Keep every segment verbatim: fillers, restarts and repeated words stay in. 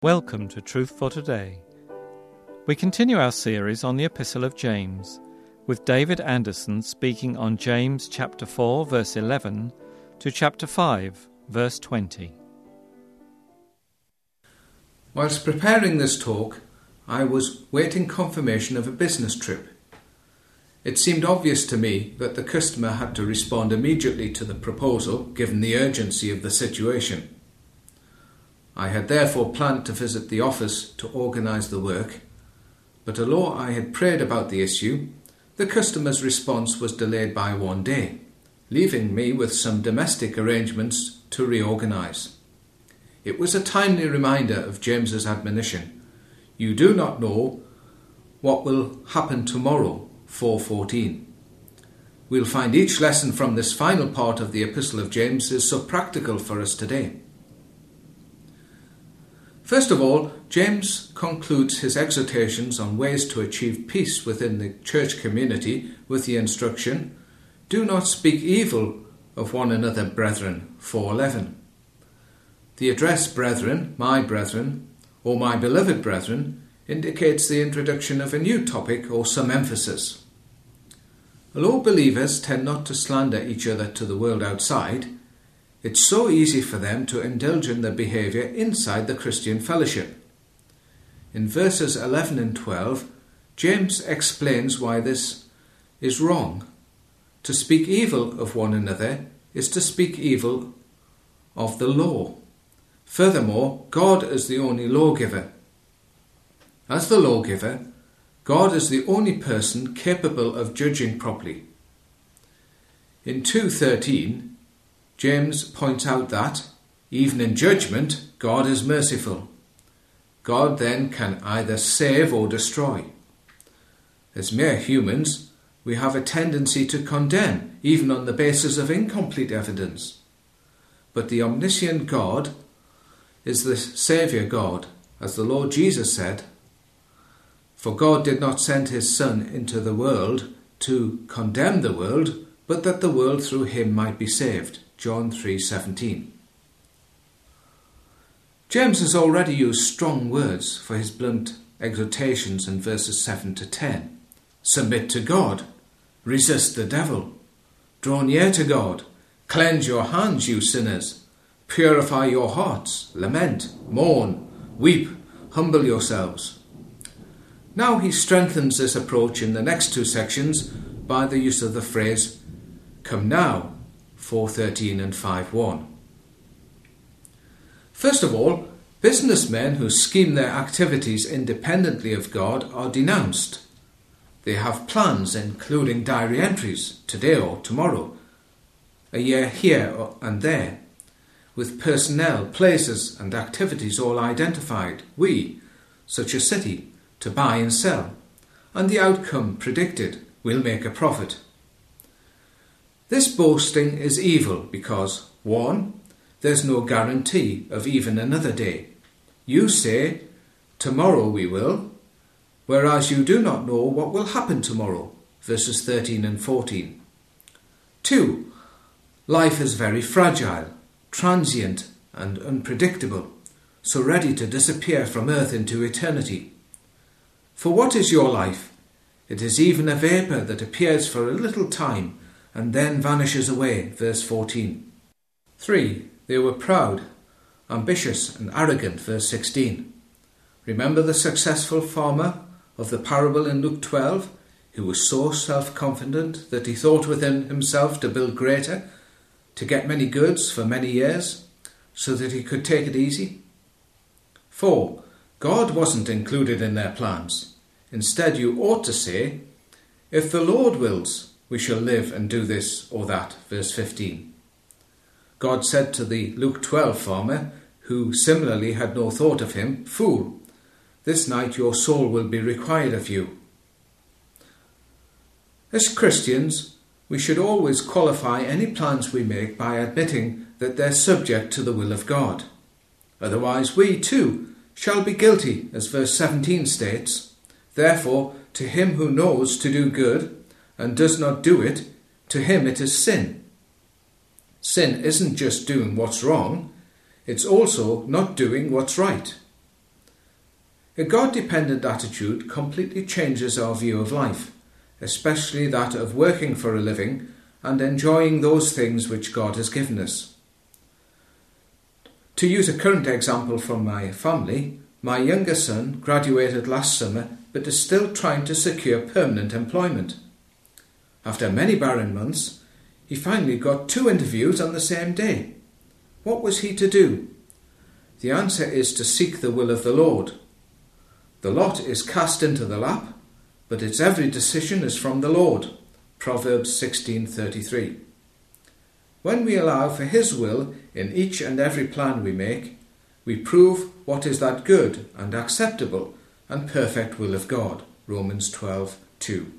Welcome to Truth for Today. We continue our series on the Epistle of James, with David Anderson speaking on James chapter four, verse eleven, to chapter five, verse twenty. Whilst preparing this talk, I was waiting confirmation of a business trip. It seemed obvious to me that the customer had to respond immediately to the proposal, given the urgency of the situation. I had therefore planned to visit the office to organise the work, but although I had prayed about the issue, the customer's response was delayed by one day, leaving me with some domestic arrangements to reorganise. It was a timely reminder of James's admonition, "You do not know what will happen tomorrow," four fourteen. We'll find each lesson from this final part of the Epistle of James is so practical for us today. First of all, James concludes his exhortations on ways to achieve peace within the church community with the instruction, "Do not speak evil of one another, brethren," four eleven. The address brethren, my brethren, or my beloved brethren, indicates the introduction of a new topic or some emphasis. Although believers tend not to slander each other to the world outside, it's so easy for them to indulge in their behaviour inside the Christian fellowship. In verses eleven and twelve, James explains why this is wrong. To speak evil of one another is to speak evil of the law. Furthermore, God is the only lawgiver. As the lawgiver, God is the only person capable of judging properly. In two thirteen, James points out that, even in judgment, God is merciful. God then can either save or destroy. As mere humans, we have a tendency to condemn, even on the basis of incomplete evidence. But the omniscient God is the Saviour God, as the Lord Jesus said, "For God did not send his Son into the world to condemn the world, but that the world through him might be saved." John three seventeen. James has already used strong words for his blunt exhortations in verses seven to ten. Submit to God. Resist the devil. Draw near to God. Cleanse your hands, you sinners. Purify your hearts. Lament, mourn, weep, humble yourselves. Now he strengthens this approach in the next two sections by the use of the phrase, "Come now," four thirteen and five one. First of all, businessmen who scheme their activities independently of God are denounced. They have plans, including diary entries, today or tomorrow, a year here and there, with personnel, places and activities all identified, we, such a city, to buy and sell, and the outcome predicted, we'll make a profit. This boasting is evil because, one, there's no guarantee of even another day. You say, "Tomorrow we will," whereas you do not know what will happen tomorrow, verses thirteen and fourteen. Two, life is very fragile, transient and unpredictable, so ready to disappear from earth into eternity. For what is your life? It is even a vapour that appears for a little time and then vanishes away, verse fourteen. Three, they were proud, ambitious and arrogant, verse sixteen. Remember the successful farmer of the parable in Luke twelve, who was so self-confident that he thought within himself to build greater, to get many goods for many years, so that he could take it easy? Four, God wasn't included in their plans. Instead, you ought to say, "If the Lord wills, we shall live and do this or that," verse fifteen. God said to the Luke twelve farmer, who similarly had no thought of him, "Fool, this night your soul will be required of you." As Christians, we should always qualify any plans we make by admitting that they're subject to the will of God. Otherwise we too shall be guilty, as verse seventeen states. Therefore, to him who knows to do good and does not do it, to him it is sin. Sin isn't just doing what's wrong, it's also not doing what's right. A God-dependent attitude completely changes our view of life, especially that of working for a living and enjoying those things which God has given us. To use a current example from my family, my younger son graduated last summer but is still trying to secure permanent employment. After many barren months, he finally got two interviews on the same day. What was he to do? The answer is to seek the will of the Lord. The lot is cast into the lap, but its every decision is from the Lord. Proverbs sixteen thirty-three. When we allow for His will in each and every plan we make, we prove what is that good and acceptable and perfect will of God. Romans twelve two.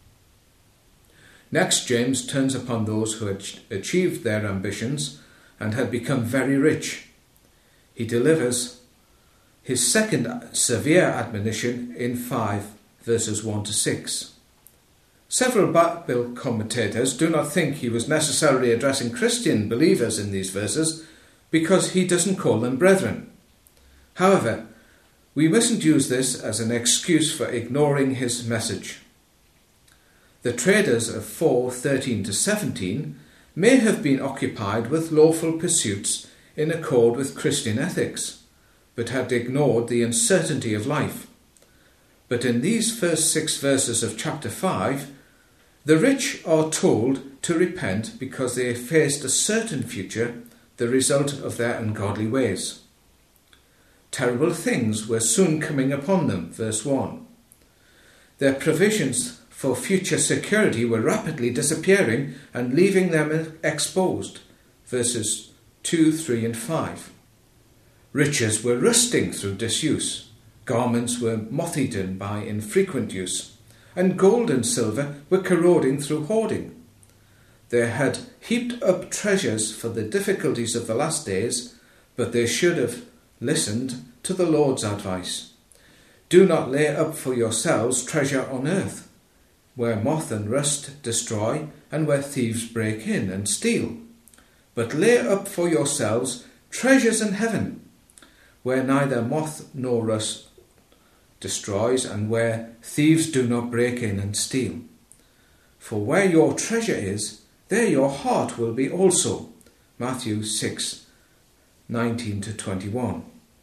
Next, James turns upon those who had achieved their ambitions and had become very rich. He delivers his second severe admonition in five verses one to six. Several Bible commentators do not think he was necessarily addressing Christian believers in these verses because he doesn't call them brethren. However, we mustn't use this as an excuse for ignoring his message. The traders of four thirteen to seventeen may have been occupied with lawful pursuits in accord with Christian ethics, but had ignored the uncertainty of life. But in these first six verses of chapter five, the rich are told to repent because they faced a certain future, the result of their ungodly ways. Terrible things were soon coming upon them, verse one. Their provisions for future security were rapidly disappearing and leaving them exposed, verses two, three and five. Riches were rusting through disuse, garments were moth-eaten by infrequent use, and gold and silver were corroding through hoarding. They had heaped up treasures for the difficulties of the last days, but they should have listened to the Lord's advice. Do not lay up for yourselves treasure on earth, where moth and rust destroy, and where thieves break in and steal. But lay up for yourselves treasures in heaven, where neither moth nor rust destroys, and where thieves do not break in and steal. For where your treasure is, there your heart will be also. Matthew six nineteen to twenty-one.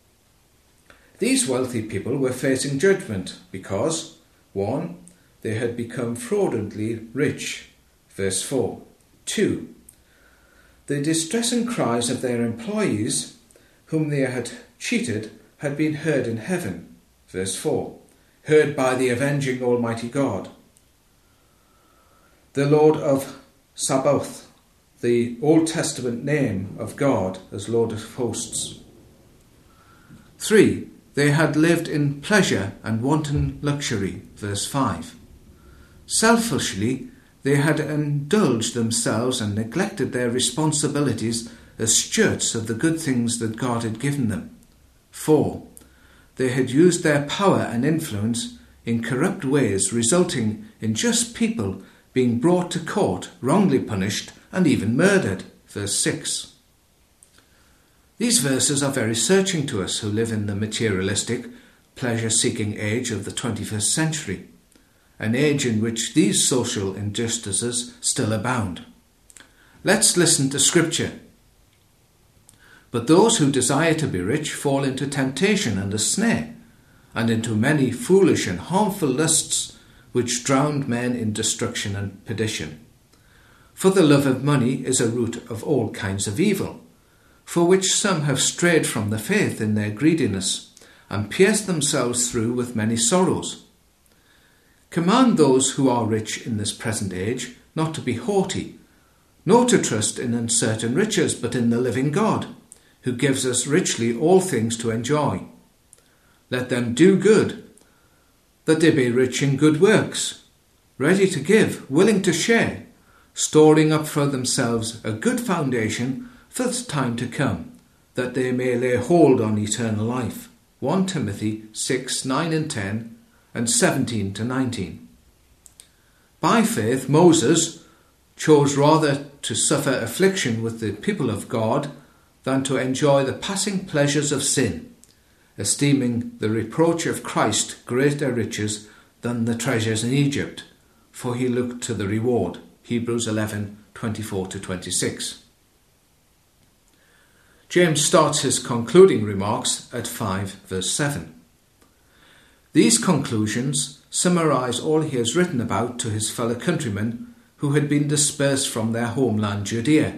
These wealthy people were facing judgment because, one, they had become fraudulently rich, verse four. Two, the distressing cries of their employees, whom they had cheated, had been heard in heaven, verse four, heard by the avenging Almighty God. The Lord of Sabaoth, the Old Testament name of God as Lord of hosts. Three, they had lived in pleasure and wanton luxury, verse five. Selfishly, they had indulged themselves and neglected their responsibilities as stewards of the good things that God had given them. Four, they had used their power and influence in corrupt ways, resulting in just people being brought to court, wrongly punished, and even murdered. Verse six. These verses are very searching to us who live in the materialistic, pleasure-seeking age of the twenty-first century, an age in which these social injustices still abound. Let's listen to Scripture. But those who desire to be rich fall into temptation and a snare, and into many foolish and harmful lusts, which drown men in destruction and perdition. For the love of money is a root of all kinds of evil, for which some have strayed from the faith in their greediness, and pierced themselves through with many sorrows. Command those who are rich in this present age not to be haughty, nor to trust in uncertain riches, but in the living God, who gives us richly all things to enjoy. Let them do good, that they be rich in good works, ready to give, willing to share, storing up for themselves a good foundation for the time to come, that they may lay hold on eternal life. First Timothy six, nine and ten, and seventeen to nineteen. By faith, Moses chose rather to suffer affliction with the people of God than to enjoy the passing pleasures of sin, esteeming the reproach of Christ greater riches than the treasures in Egypt, for he looked to the reward. Hebrews eleven, twenty-four to twenty-six. James starts his concluding remarks at five verse seven. These conclusions summarise all he has written about to his fellow countrymen who had been dispersed from their homeland Judea.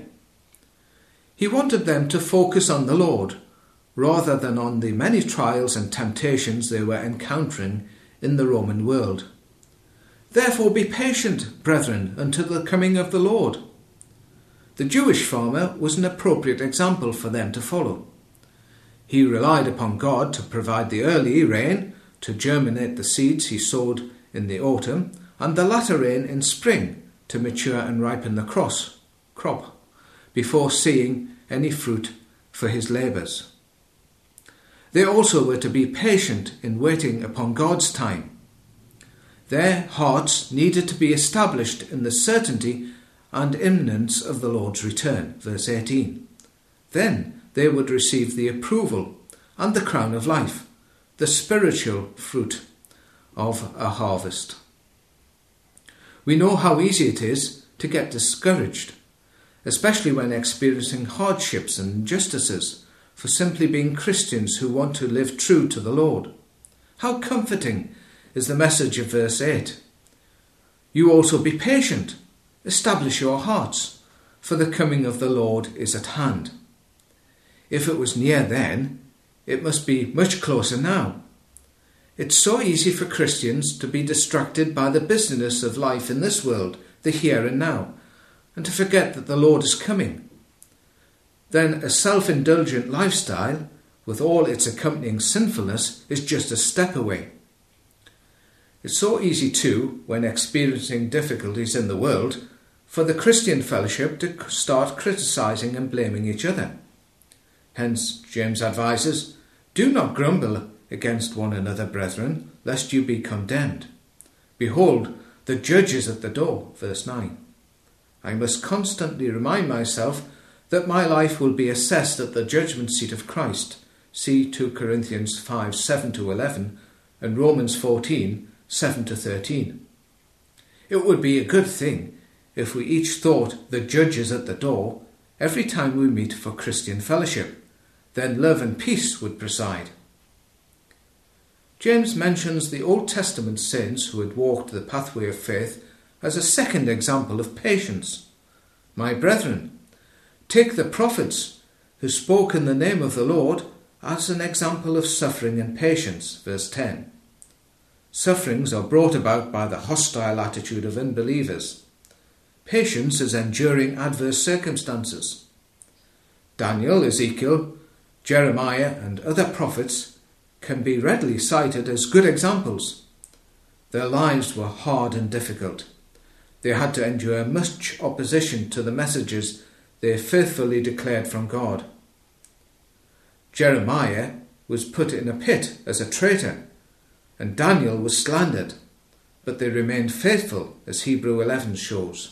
He wanted them to focus on the Lord, rather than on the many trials and temptations they were encountering in the Roman world. Therefore be patient, brethren, until the coming of the Lord. The Jewish farmer was an appropriate example for them to follow. He relied upon God to provide the early rain to germinate the seeds he sowed in the autumn, and the latter rain in spring to mature and ripen the cross, crop, before seeing any fruit for his labours. They also were to be patient in waiting upon God's time. Their hearts needed to be established in the certainty and imminence of the Lord's return, verse eighteen. Then they would receive the approval and the crown of life, the spiritual fruit of a harvest. We know how easy it is to get discouraged, especially when experiencing hardships and injustices, for simply being Christians who want to live true to the Lord. How comforting is the message of verse eight. You also be patient, establish your hearts, for the coming of the Lord is at hand. If it was near then, it must be much closer now. It's so easy for Christians to be distracted by the busyness of life in this world, the here and now, and to forget that the Lord is coming. Then a self-indulgent lifestyle, with all its accompanying sinfulness, is just a step away. It's so easy too, when experiencing difficulties in the world, for the Christian fellowship to start criticising and blaming each other. Hence, James advises, do not grumble against one another, brethren, lest you be condemned. Behold, the judge is at the door, verse nine. I must constantly remind myself that my life will be assessed at the judgment seat of Christ. See two Corinthians five, seven to eleven and Romans fourteen, seven to thirteen. It would be a good thing if we each thought the judge is at the door every time we meet for Christian fellowship. Then love and peace would preside. James mentions the Old Testament saints who had walked the pathway of faith as a second example of patience. My brethren, take the prophets who spoke in the name of the Lord as an example of suffering and patience, verse ten. Sufferings are brought about by the hostile attitude of unbelievers. Patience is enduring adverse circumstances. Daniel, Ezekiel, Jeremiah and other prophets can be readily cited as good examples. Their lives were hard and difficult. They had to endure much opposition to the messages they faithfully declared from God. Jeremiah was put in a pit as a traitor, and Daniel was slandered, but they remained faithful, as Hebrews eleven shows.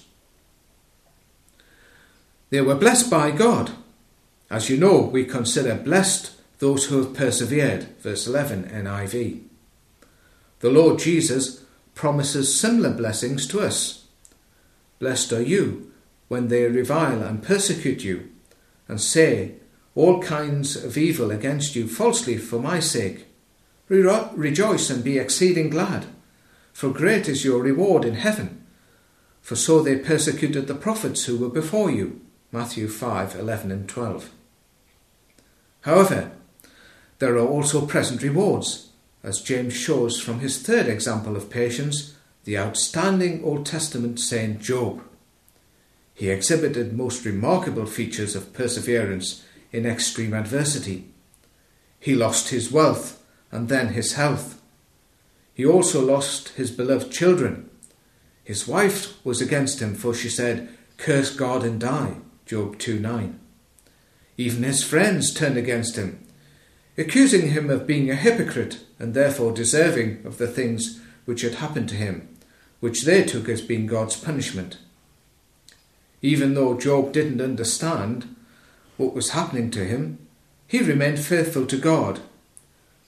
They were blessed by God. As you know, we consider blessed those who have persevered, verse eleven N I V. The Lord Jesus promises similar blessings to us. Blessed are you when they revile and persecute you, and say all kinds of evil against you falsely for my sake. Re- rejoice and be exceeding glad, for great is your reward in heaven. For so they persecuted the prophets who were before you. Matthew five, eleven and twelve. However, there are also present rewards, as James shows from his third example of patience, the outstanding Old Testament saint Job. He exhibited most remarkable features of perseverance in extreme adversity. He lost his wealth and then his health. He also lost his beloved children. His wife was against him, for she said, "Curse God and die," Job two nine. Even his friends turned against him, accusing him of being a hypocrite and therefore deserving of the things which had happened to him, which they took as being God's punishment. Even though Job didn't understand what was happening to him, he remained faithful to God.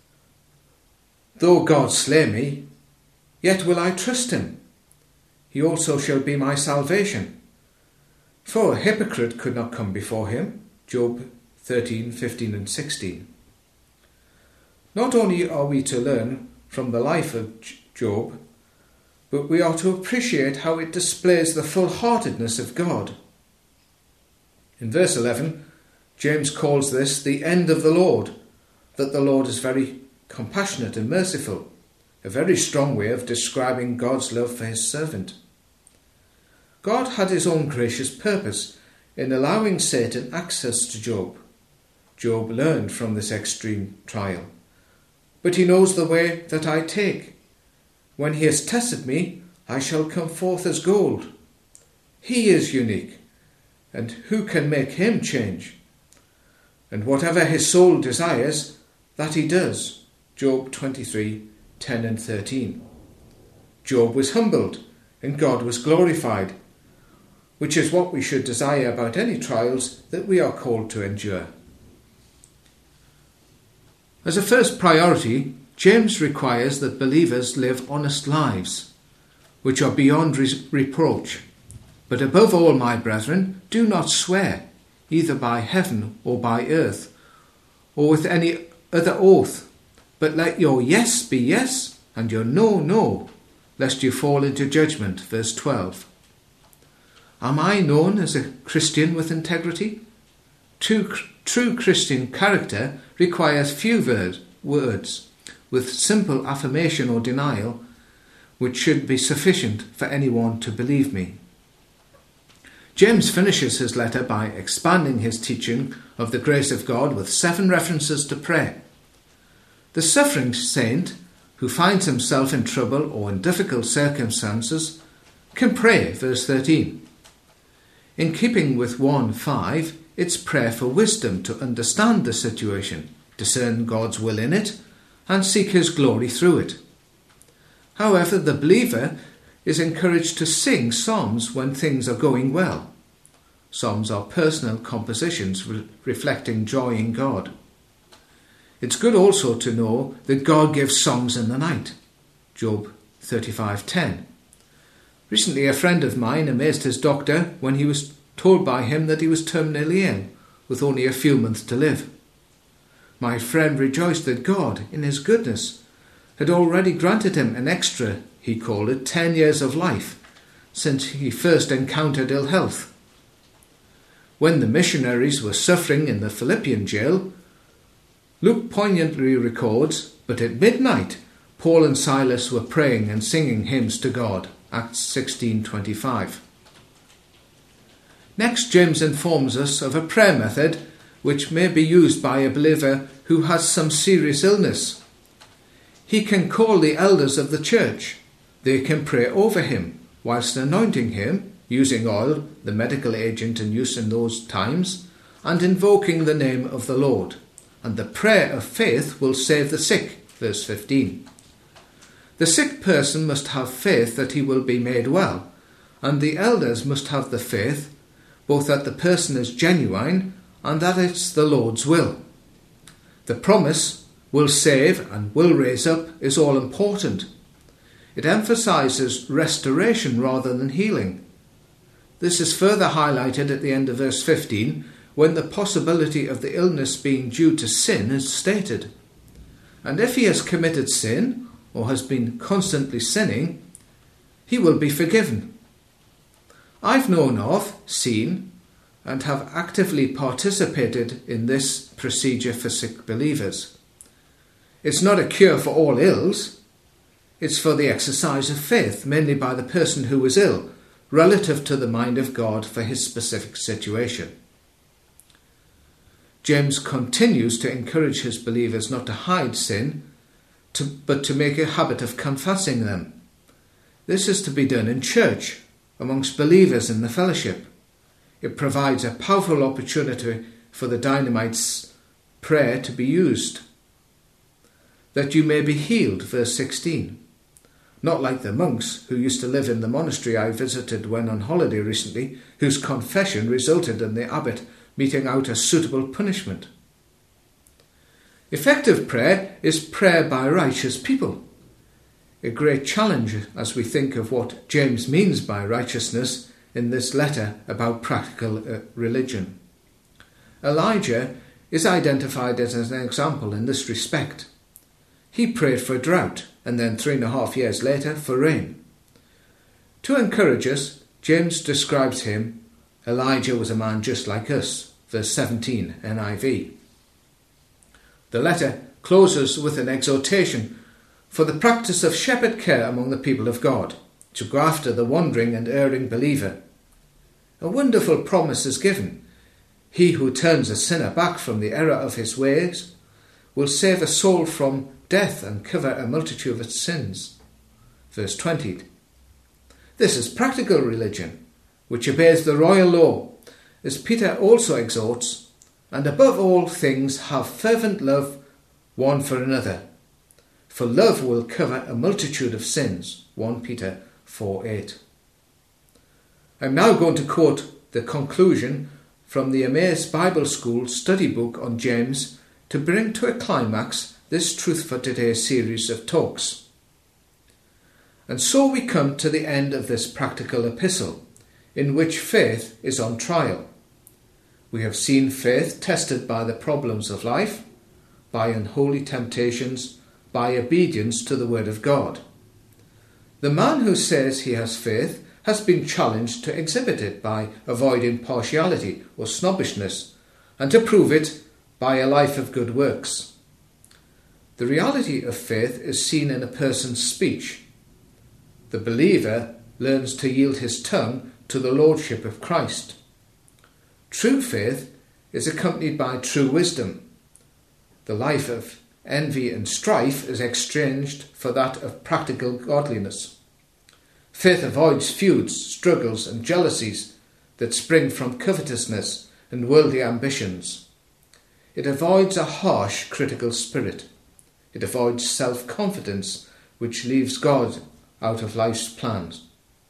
Though God slay me, yet will I trust him. He also shall be my salvation. For a hypocrite could not come before him. Job thirteen, fifteen and sixteen. Not only are we to learn from the life of Job, but we are to appreciate how it displays the full-heartedness of God. In verse eleven, James calls this the end of the Lord, that the Lord is very compassionate and merciful, a very strong way of describing God's love for his servant. God had his own gracious purpose in allowing Satan access to Job. Job learned from this extreme trial. But he knows the way that I take. When he has tested me, I shall come forth as gold. He is unique, and who can make him change? And whatever his soul desires, that he does. Job twenty-three, ten and thirteen. Job was humbled, and God was glorified, which is what we should desire about any trials that we are called to endure. As a first priority, James requires that believers live honest lives, which are beyond re- reproach. But above all, my brethren, do not swear, either by heaven or by earth, or with any other oath, but let your yes be yes, and your no, no, lest you fall into judgment. Verse twelve. Am I known as a Christian with integrity? True, true Christian character requires few word, words, with simple affirmation or denial, which should be sufficient for anyone to believe me. James finishes his letter by expanding his teaching of the grace of God with seven references to prayer. The suffering saint who finds himself in trouble or in difficult circumstances can pray, verse thirteen. In keeping with one five, it's prayer for wisdom to understand the situation, discern God's will in it, and seek his glory through it. However, the believer is encouraged to sing psalms when things are going well. Psalms are personal compositions re- reflecting joy in God. It's good also to know that God gives songs in the night. Job thirty-five ten. Recently, a friend of mine amazed his doctor when he was told by him that he was terminally ill, with only a few months to live. My friend rejoiced that God, in his goodness, had already granted him an extra, he called it, ten years of life, since he first encountered ill health. When the missionaries were suffering in the Philippian jail, Luke poignantly records, but at midnight, Paul and Silas were praying and singing hymns to God. Acts sixteen twenty-five. Next, James informs us of a prayer method which may be used by a believer who has some serious illness. He can call the elders of the church. They can pray over him whilst anointing him, using oil, the medical agent in use in those times, and invoking the name of the Lord. And the prayer of faith will save the sick. Verse fifteen. The sick person must have faith that he will be made well, and the elders must have the faith both that the person is genuine and that it's the Lord's will. The promise, will save and will raise up, is all important. It emphasises restoration rather than healing. This is further highlighted at the end of verse fifteen, when the possibility of the illness being due to sin is stated. And if he has committed sin, or has been constantly sinning, he will be forgiven. I've known of, seen, and have actively participated in this procedure for sick believers. It's not a cure for all ills. It's for the exercise of faith, mainly by the person who is ill, relative to the mind of God for his specific situation. James continues to encourage his believers not to hide sin, to, but to make a habit of confessing them. This is to be done in church, amongst believers in the fellowship. It provides a powerful opportunity for the dynamite's prayer to be used. That you may be healed, verse sixteen. Not like the monks who used to live in the monastery I visited when on holiday recently, whose confession resulted in the abbot meting out a suitable punishment. Effective prayer is prayer by righteous people. A great challenge as we think of what James means by righteousness in this letter about practical uh, religion. Elijah is identified as an example in this respect. He prayed for drought and then three and a half years later for rain. To encourage us, James describes him, Elijah was a man just like us, verse seventeen, N I V. The letter closes with an exhortation for the practice of shepherd care among the people of God, to go after the wandering and erring believer. A wonderful promise is given. He who turns a sinner back from the error of his ways will save a soul from death and cover a multitude of its sins. Verse twenty. This is practical religion, which obeys the royal law, as Peter also exhorts, and above all things have fervent love one for another, for love will cover a multitude of sins. First Peter four eight. I'm now going to quote the conclusion from the Emmaus Bible School study book on James to bring to a climax this Truth for Today series of talks. And so we come to the end of this practical epistle, in which faith is on trial. We have seen faith tested by the problems of life, by unholy temptations, by obedience to the word of God. The man who says he has faith has been challenged to exhibit it by avoiding partiality or snobbishness, and to prove it by a life of good works. The reality of faith is seen in a person's speech. The believer learns to yield his tongue to the lordship of Christ. True faith is accompanied by true wisdom. The life of envy and strife is exchanged for that of practical godliness. Faith avoids feuds, struggles and jealousies that spring from covetousness and worldly ambitions. It avoids a harsh, critical spirit. It avoids self-confidence, which leaves God out of life's plans.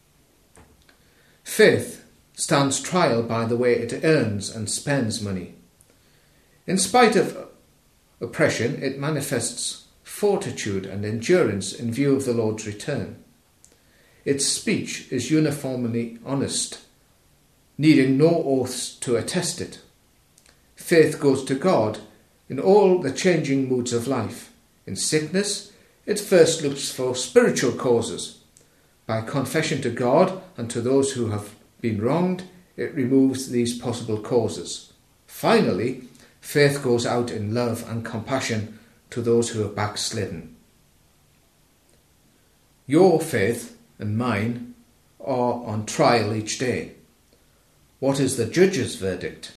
Faith stands trial by the way it earns and spends money. In spite of oppression, it manifests fortitude and endurance in view of the Lord's return. Its speech is uniformly honest, needing no oaths to attest it. Faith goes to God in all the changing moods of life. In sickness, it first looks for spiritual causes. By confession to God and to those who have been wronged, it removes these possible causes. Finally, faith goes out in love and compassion to those who have backslidden. Your faith and mine are on trial each day. What is the judge's verdict?